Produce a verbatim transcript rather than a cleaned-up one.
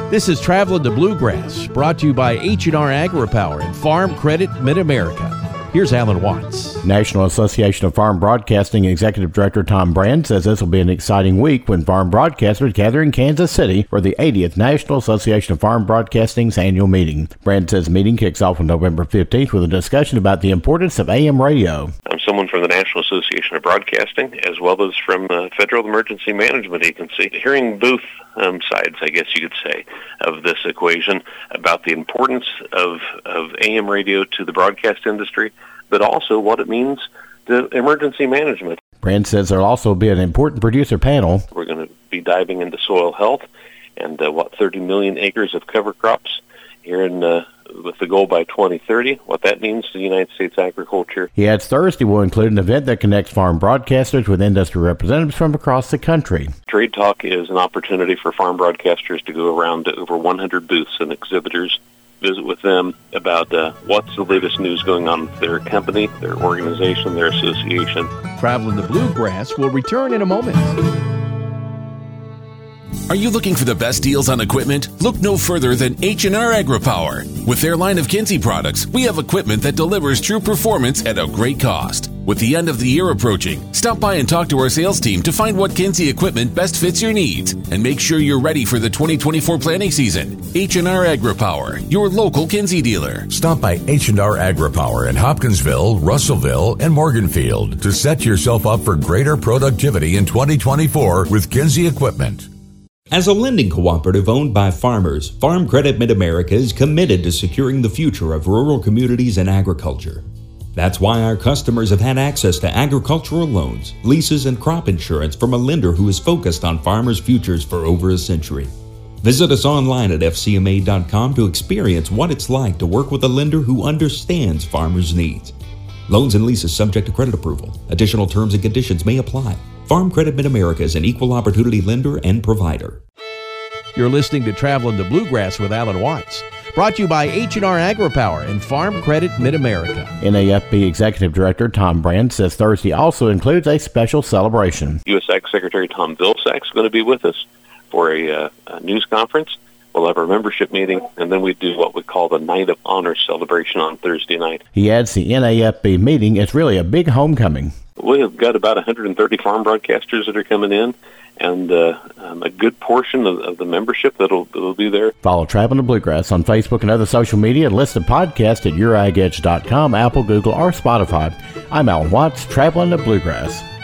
This is Traveling the Bluegrass, brought to you by H and R AgriPower and Farm Credit Mid-America. Here's Alan Watts. National Association of Farm Broadcasting Executive Director Tom Brand says this will be an exciting week when farm broadcasters gather in Kansas City for the eightieth National Association of Farm Broadcasting's annual meeting. Brand says the meeting kicks off on November fifteenth with a discussion about the importance of A M radio. I'm someone from the National Association of Broadcasting, as well as from the Federal Emergency Management Agency. Hearing both um, sides, I guess you could say, of this equation about the importance of, of A M radio to the broadcast industry, but also what it means to emergency management. Brand says there will also be an important producer panel. We're going to be diving into soil health and uh, what thirty million acres of cover crops here in uh, with the goal by twenty thirty, what that means to the United States agriculture. He adds Thursday will include an event that connects farm broadcasters with industry representatives from across the country. Trade Talk is an opportunity for farm broadcasters to go around to over one hundred booths and exhibitors, visit with them about uh, what's the latest news going on with their company, their organization, their association. Traveling the Bluegrass will return in a moment. Are you looking for the best deals on equipment? Look no further than H and R AgriPower. With their line of Kinsey products, we have equipment that delivers true performance at a great cost. With the end of the year approaching, stop by and talk to our sales team to find what Kinsey equipment best fits your needs and make sure you're ready for the twenty twenty-four planting season. H and R AgriPower, your local Kinsey dealer. Stop by H and R AgriPower in Hopkinsville, Russellville, and Morganfield to set yourself up for greater productivity in twenty twenty-four with Kinsey equipment. As a lending cooperative owned by farmers, Farm Credit Mid-America is committed to securing the future of rural communities and agriculture. That's why our customers have had access to agricultural loans, leases, and crop insurance from a lender who is focused on farmers' futures for over a century. Visit us online at f c m a dot com to experience what it's like to work with a lender who understands farmers' needs. Loans and leases subject to credit approval. Additional terms and conditions may apply. Farm Credit Mid-America is an equal opportunity lender and provider. You're listening to Traveling the Bluegrass with Alan Watts, brought to you by H and R AgriPower and Farm Credit Mid-America. N A F B Executive Director Tom Brand says Thursday also includes a special celebration. U S Ag Secretary Tom Vilsack is going to be with us for a, uh, a news conference. We'll have our membership meeting, and then we do what we call the Night of Honor celebration on Thursday night. He adds the N A F B meeting is really a big homecoming. We've got about one hundred thirty farm broadcasters that are coming in, and uh, um, a good portion of, of the membership that'll, that'll be there. Follow Traveling the Bluegrass on Facebook and other social media, and listen to podcasts at your ag edge dot com, Apple, Google, or Spotify. I'm Alan Watts, Traveling the Bluegrass.